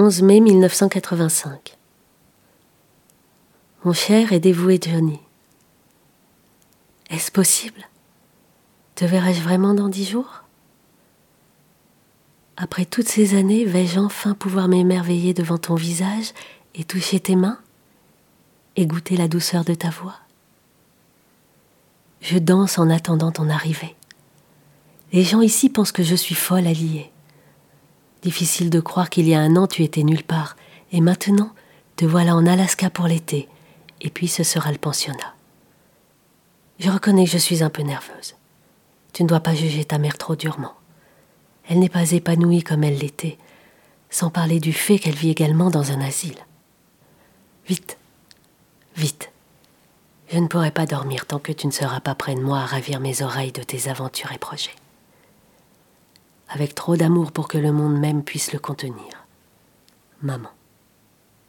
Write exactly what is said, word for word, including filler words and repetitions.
onze mai mille neuf cent quatre-vingt-cinq. Mon cher et dévoué Johnny, est-ce possible? Te verrai-je vraiment dans dix jours? Après toutes ces années, vais-je enfin pouvoir m'émerveiller devant ton visage et toucher tes mains et goûter la douceur de ta voix? Je danse en attendant ton arrivée. Les gens ici pensent que je suis folle à lier. Difficile de croire qu'il y a un an tu étais nulle part, et maintenant te voilà en Alaska pour l'été, et puis ce sera le pensionnat. Je reconnais que je suis un peu nerveuse. Tu ne dois pas juger ta mère trop durement. Elle n'est pas épanouie comme elle l'était, sans parler du fait qu'elle vit également dans un asile. Vite, vite. Je ne pourrai pas dormir tant que tu ne seras pas près de moi à ravir mes oreilles de tes aventures et projets. Avec trop d'amour pour que le monde même puisse le contenir. Maman.